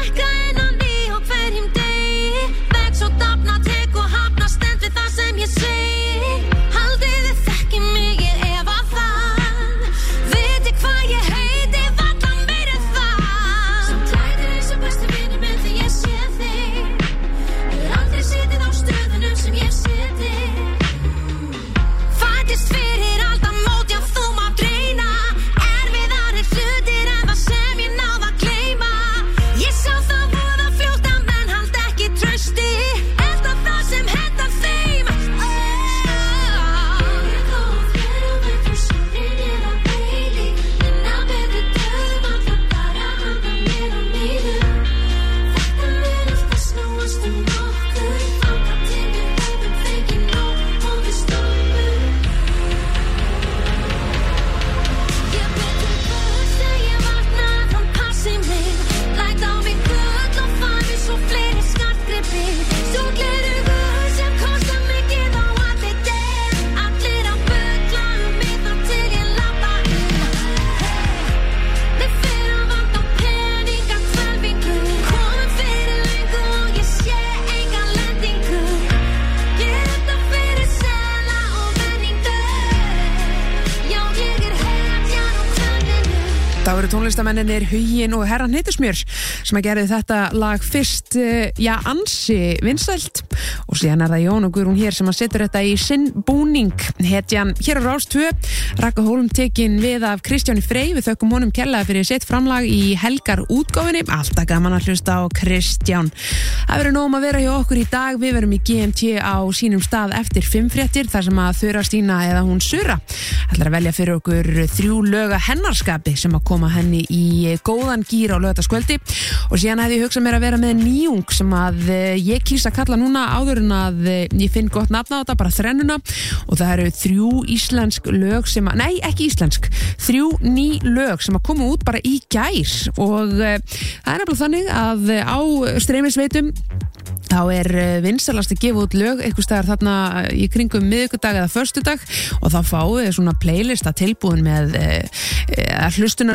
Þetta voru tónlistamennir Huginn og Herra Hneitusmjör sem að gerði þetta lag fyrst, ansi vinsælt og síðan það Jón og Guðrún hér sem að setur þetta í sinn búning. Hetjan hér á Rás 2, Ragga Hólm tekin við af Kristjáni Frey, við þökkum honum kærlega fyrir sitt framlag í Helgar útgáfinni, alltaf gaman að hlusta á Kristján. Það verður nóg að vera hjá okkur í dag, við verum í GMT á sínum stað eftir 5 fréttir þar sem að Þura Stína eða hún Sura ætlar að velja fyrir okkur 3 lög af hennarskapi sem að koma henni í góðan gír á laugardagskvöldi og síðan hefði ég hugsað mér að vera með nýjung sem að ég kýsa að kalla núna áður en að ég finn gott nafn á þetta, bara þrennuna og það eru 3 íslensk lög sem að, nei ekki íslensk, 3 ný lög sem að koma út bara í gær og það er nefnilega þannig að á streymisveitum þá er vinsalast að gefa út lög einhvers staðar þarna í kringum miðvikudag eða föstudag og þá fáið svona playlista tilbúin með